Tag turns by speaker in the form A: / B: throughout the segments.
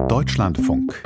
A: Deutschlandfunk.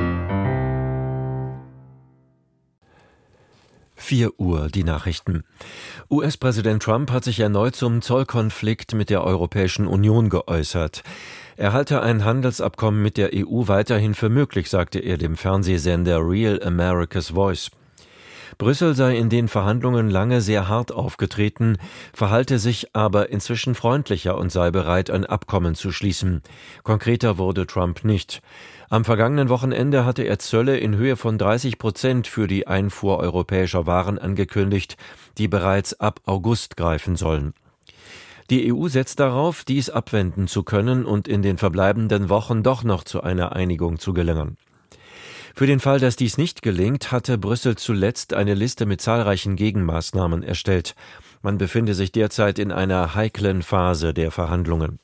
B: 4 Uhr, die Nachrichten. US-Präsident Trump hat sich erneut zum Zollkonflikt mit der Europäischen Union geäußert. Er halte ein Handelsabkommen mit der EU weiterhin für möglich, sagte er dem Fernsehsender Real America's Voice. Brüssel sei in den Verhandlungen lange sehr hart aufgetreten, verhalte sich aber inzwischen freundlicher und sei bereit, ein Abkommen zu schließen. Konkreter wurde Trump nicht. Am vergangenen Wochenende hatte er Zölle in Höhe von 30% für die Einfuhr europäischer Waren angekündigt, die bereits ab August greifen sollen. Die EU setzt darauf, dies abwenden zu können und in den verbleibenden Wochen doch noch zu einer Einigung zu gelangen. Für den Fall, dass dies nicht gelingt, hatte Brüssel zuletzt eine Liste mit zahlreichen Gegenmaßnahmen erstellt. Man befinde sich derzeit in einer heiklen Phase der Verhandlungen.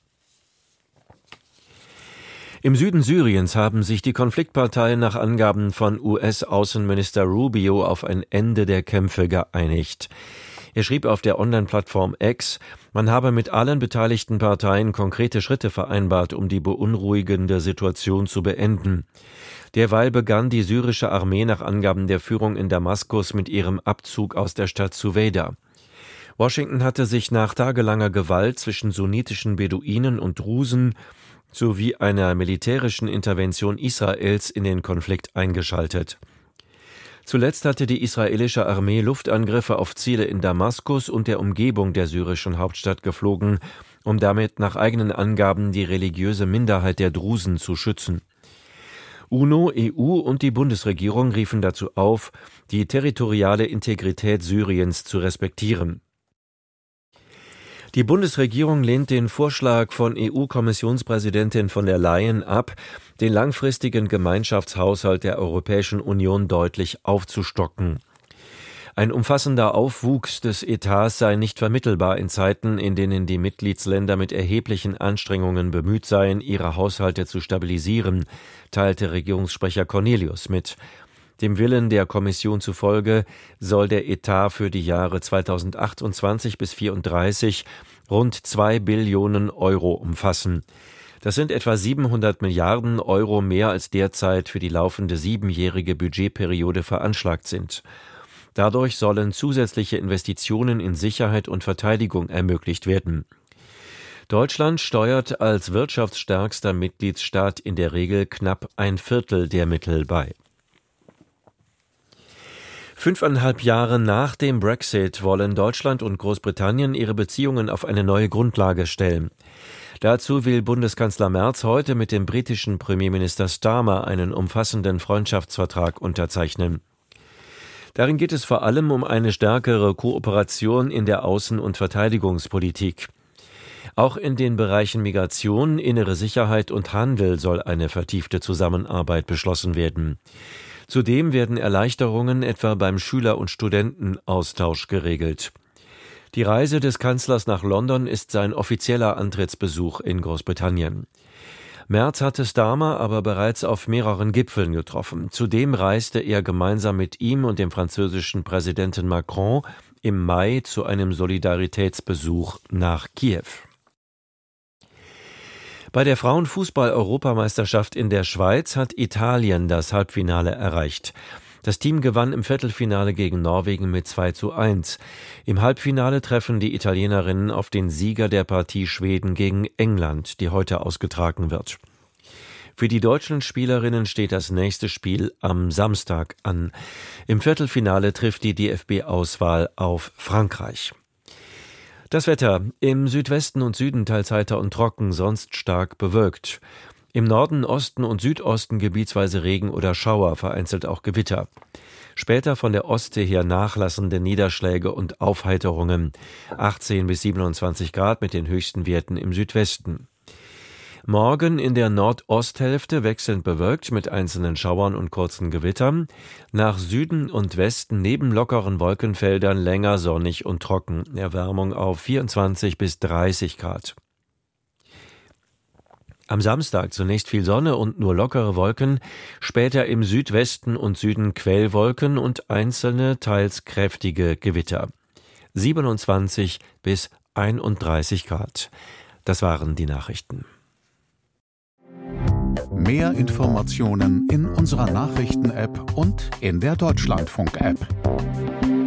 B: Im Süden Syriens haben sich die Konfliktparteien nach Angaben von US-Außenminister Rubio auf ein Ende der Kämpfe geeinigt. Er schrieb auf der Online-Plattform X, man habe mit allen beteiligten Parteien konkrete Schritte vereinbart, um die beunruhigende Situation zu beenden. Derweil begann die syrische Armee nach Angaben der Führung in Damaskus mit ihrem Abzug aus der Stadt Suweida. Washington hatte sich nach tagelanger Gewalt zwischen sunnitischen Beduinen und Drusen sowie einer militärischen Intervention Israels in den Konflikt eingeschaltet. Zuletzt hatte die israelische Armee Luftangriffe auf Ziele in Damaskus und der Umgebung der syrischen Hauptstadt geflogen, um damit nach eigenen Angaben die religiöse Minderheit der Drusen zu schützen. UNO, EU und die Bundesregierung riefen dazu auf, die territoriale Integrität Syriens zu respektieren. Die Bundesregierung lehnt den Vorschlag von EU-Kommissionspräsidentin von der Leyen ab, den langfristigen Gemeinschaftshaushalt der Europäischen Union deutlich aufzustocken. Ein umfassender Aufwuchs des Etats sei nicht vermittelbar in Zeiten, in denen die Mitgliedsländer mit erheblichen Anstrengungen bemüht seien, ihre Haushalte zu stabilisieren, teilte Regierungssprecher Cornelius mit. Dem Willen der Kommission zufolge soll der Etat für die Jahre 2028 bis 2034 rund 2 Billionen Euro umfassen. Das sind etwa 700 Milliarden Euro mehr als derzeit für die laufende 7-jährige Budgetperiode veranschlagt sind. Dadurch sollen zusätzliche Investitionen in Sicherheit und Verteidigung ermöglicht werden. Deutschland steuert als wirtschaftsstärkster Mitgliedsstaat in der Regel knapp 1/4 der Mittel bei. 5,5 Jahre nach dem Brexit wollen Deutschland und Großbritannien ihre Beziehungen auf eine neue Grundlage stellen. Dazu will Bundeskanzler Merz heute mit dem britischen Premierminister Starmer einen umfassenden Freundschaftsvertrag unterzeichnen. Darin geht es vor allem um eine stärkere Kooperation in der Außen- und Verteidigungspolitik. Auch in den Bereichen Migration, innere Sicherheit und Handel soll eine vertiefte Zusammenarbeit beschlossen werden. Zudem werden Erleichterungen etwa beim Schüler- und Studentenaustausch geregelt. Die Reise des Kanzlers nach London ist sein offizieller Antrittsbesuch in Großbritannien. Merz hatte Starmer aber bereits auf mehreren Gipfeln getroffen. Zudem reiste er gemeinsam mit ihm und dem französischen Präsidenten Macron im Mai zu einem Solidaritätsbesuch nach Kiew. Bei der Frauenfußball-Europameisterschaft in der Schweiz hat Italien das Halbfinale erreicht. Das Team gewann im Viertelfinale gegen Norwegen mit 2:1. Im Halbfinale treffen die Italienerinnen auf den Sieger der Partie Schweden gegen England, die heute ausgetragen wird. Für die deutschen Spielerinnen steht das nächste Spiel am Samstag an. Im Viertelfinale trifft die DFB-Auswahl auf Frankreich. Das Wetter: im Südwesten und Süden teils heiter und trocken, sonst stark bewölkt. Im Norden, Osten und Südosten gebietsweise Regen oder Schauer, vereinzelt auch Gewitter. Später von der Ostsee her nachlassende Niederschläge und Aufheiterungen. 18 bis 27 Grad mit den höchsten Werten im Südwesten. Morgen in der Nordosthälfte wechselnd bewölkt mit einzelnen Schauern und kurzen Gewittern. Nach Süden und Westen neben lockeren Wolkenfeldern länger sonnig und trocken. Erwärmung auf 24 bis 30 Grad. Am Samstag zunächst viel Sonne und nur lockere Wolken, später im Südwesten und Süden Quellwolken und einzelne, teils kräftige Gewitter. 27 bis 31 Grad. Das waren die Nachrichten.
A: Mehr Informationen in unserer Nachrichten-App und in der Deutschlandfunk-App.